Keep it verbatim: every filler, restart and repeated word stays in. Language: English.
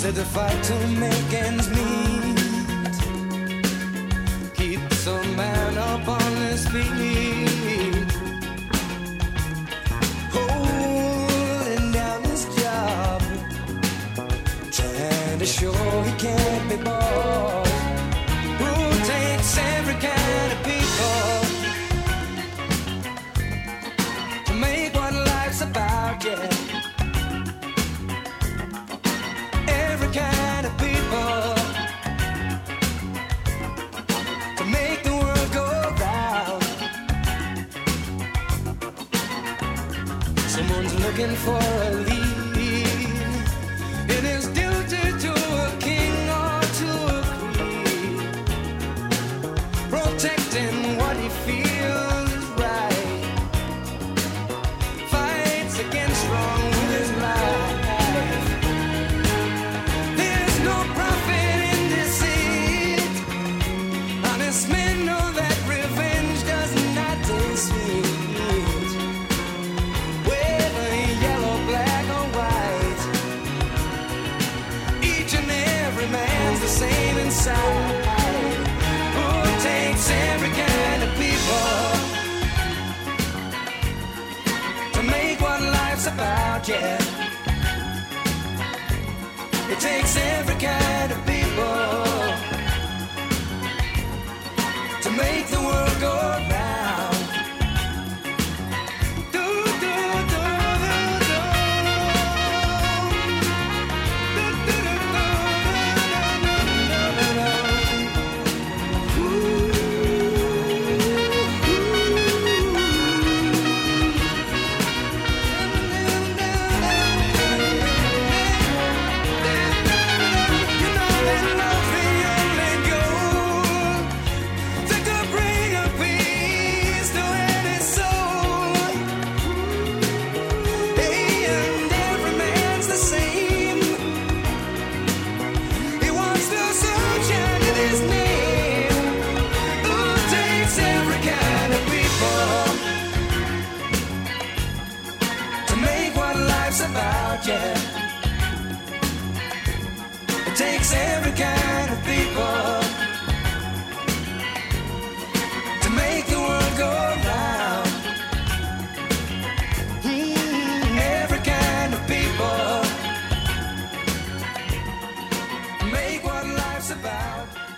said the fight to make ends meet keeps a man up on his feet, holding down his job, trying to show he can't be bought. Who takes every kind of people to make what life's about, yeah. Every kind of people to make the world go round. Someone's looking for a lead, it is duty to a king or to a queen, protecting what he feels is right, fights against wrong with his life. There's no profit in deceit, honest men know that revenge does not taste sweet. Whether yellow, black or white, each and every man's the same inside. Who takes every kind of people to make what life's about, yeah. It takes every kind of people to make the world go round. Do, do, do, do, do. Do, do, do, do, do, do, do, do. Ooh, you know that love's the only goal that could bring a peace to any soul. Hey, and every man's the same. He wants the sunshine in his name. Who takes every kind of people to make what life's about, yeah. It takes every kind of people to make the world go round. Mm, every kind of people make what life's about.